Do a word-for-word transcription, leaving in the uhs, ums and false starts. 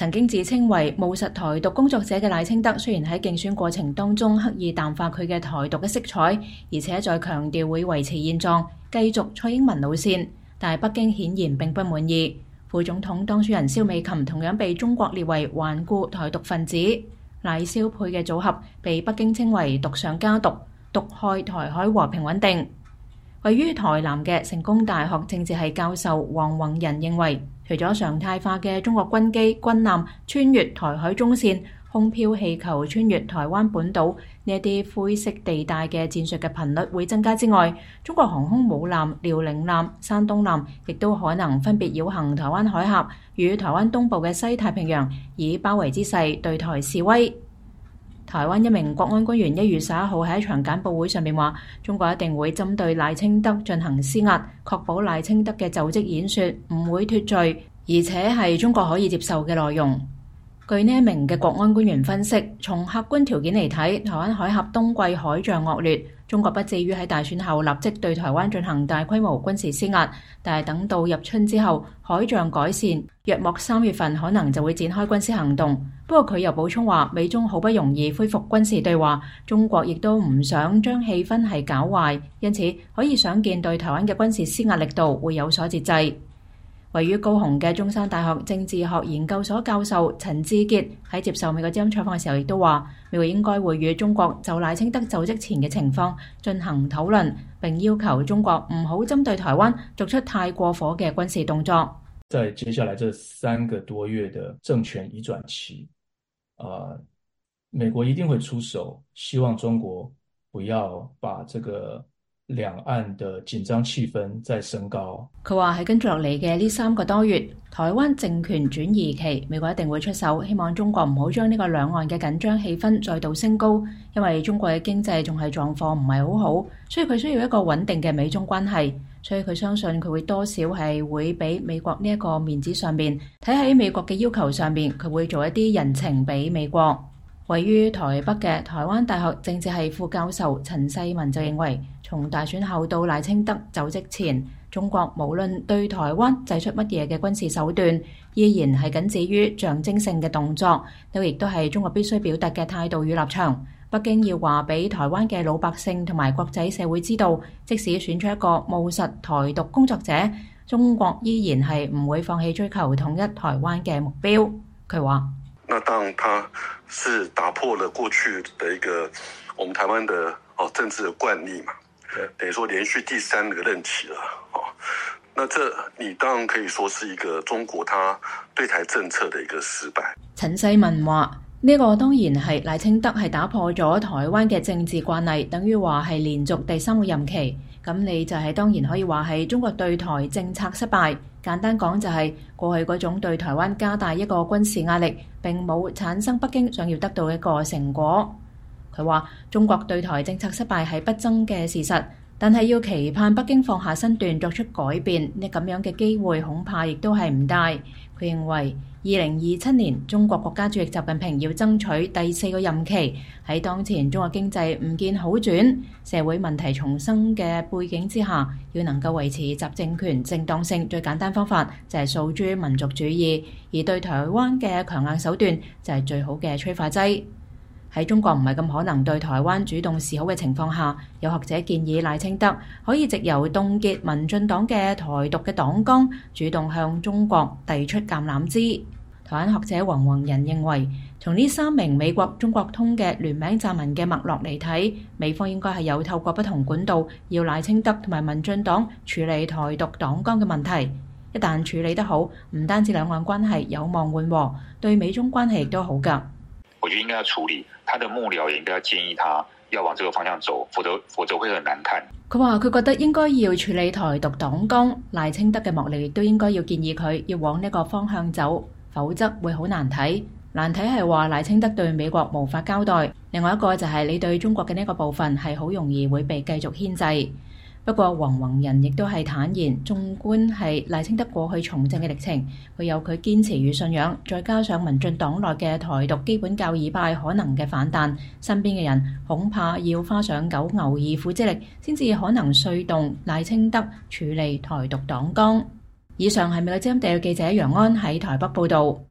曾經自稱為務實台獨工作者嘅賴清德，雖然喺競選過程當中刻意淡化佢嘅台獨嘅色彩，而且再強調會維持現狀，繼續蔡英文路線，但係北京顯然並不滿意。副總統當選人蕭美琴同樣被中國列為頑固台獨分子，賴蕭配嘅組合被北京稱為毒上加毒，毒害台海和平穩定。位於台南嘅成功大學政治系教授黃宏仁認為，除咗常態化嘅中國軍機、軍艦穿越台海中線、空飄氣球穿越台灣本島呢一啲灰色地帶嘅戰術嘅頻率會增加之外，中國航空母艦、遼寧艦、山東艦亦都可能分別繞行台灣海峽與台灣東部嘅西太平洋，以包圍之勢對台示威。台灣一名國安官員一月十一號喺一場簡報會上面話，中國一定會針對賴清德進行施壓，確保賴清德嘅就職演說唔會脫罪，而且係中國可以接受嘅內容。據呢一名嘅國安官員分析，從客觀條件嚟睇，台灣海峽冬季海象惡劣，中國不至於喺大選後立即對台灣進行大規模軍事施壓，但係等到入春之後，海象改善，約莫三月份可能就會展開軍事行動。不過佢又補充話，美中好不容易恢復軍事對話，中國亦都唔想將氣氛係搞壞，因此可以想見對台灣嘅軍事施壓力度會有所節制。位於高雄嘅中山大學政治學研究所教授陳志傑喺接受美國之音採訪嘅時候，亦都話美國應該會與中國就賴清德就職前嘅情況進行討論，並要求中國唔好針對台灣作出太過火嘅軍事動作。 在接下來這三個多月的政權移轉期，呃，美國一定會出手，希望中國不要把這個兩岸的緊張氣氛再升高。 佢話喺跟住落嚟嘅呢三個多月，台灣政權轉移期，美國一定會出手，希望中國唔好將呢個兩岸嘅緊張氣氛再度升高，因為中國嘅經濟仲係狀況唔係好好，所以佢需要一個穩定嘅美中關係。所以佢相信佢會多少係會俾美國呢一個面子上面，睇喺美國嘅要求上面，佢會做一啲人情俾美國。位於台北嘅台灣大學政治系副教授陳世文就認為，從大選後到賴清德就職前，中國無論對台灣祭出乜嘢嘅軍事手段，依然係僅止於象徵性嘅動作，都亦都係中國必須表達嘅態度與立場。北京要話俾台灣嘅老百姓同埋國際社會知道，即使選出一個務實台獨工作者，中國依然係唔會放棄追求統一台灣嘅目標。佢話： 那當然，他是打破了過去的一個我們台灣的哦政治的慣例嘛，等於說連續第三個任期了哦。那這你當然可以說是一個中國他對台政策的一個失敗。 陳世文話：呢個當然係賴清德係打破咗台灣嘅政治慣例，等於話係連續第三個任期。咁你就係當然可以話係中國對台政策失敗。簡單講就係過去嗰種對台灣加大一個軍事壓力，並冇產生北京想要得到一個成果。佢話中國對台政策失敗係不爭嘅事實，但係要期盼北京放下身段作出改變，呢咁樣嘅機會恐怕亦都係唔大。佢認為二零二七年中國國家主席習近平要爭取第四個任期，喺當前中國經濟唔見好轉、社會問題叢生嘅背景之下，要能夠維持習政權正當性，最簡單方法就係訴諸民族主義，而對台灣嘅強硬手段就係最好嘅催化劑。喺中國唔係咁可能對台灣主動示好嘅情況下，有學者建議賴清德可以藉由凍結民進黨嘅台獨嘅黨綱，主動向中國遞出橄欖枝。台灣學者黃宏仁認為，從呢三名美國中國通嘅聯名撰文嘅脈絡嚟睇，美方應該係有透過不同管道要賴清德同埋民進黨處理台獨黨綱嘅問題。一旦處理得好，唔單止兩岸關係有望緩和，對美中關係亦都好㗎。 我覺得應該要處理，他的幕僚也應該要建議他要往這個方向走，否則否則會很難看。 佢話佢覺得應該要處理台獨黨綱，賴清德嘅幕僚亦都應該要建議佢要往呢個方向走，否則會好難睇。難睇係話賴清德對美國無法交代，另外一個就係你對中國嘅呢個部分係好容易會被繼續牽制。不過黃宏仁亦都係坦言，縱觀係賴清德過去從政嘅歷程，佢有佢堅持與信仰，再加上民進黨內嘅台獨基本教義派可能嘅反彈，身邊嘅人恐怕要花上九牛二虎之力，先至可能說動賴清德處理台獨黨綱。以上係美國之音地記者楊安喺台北報導。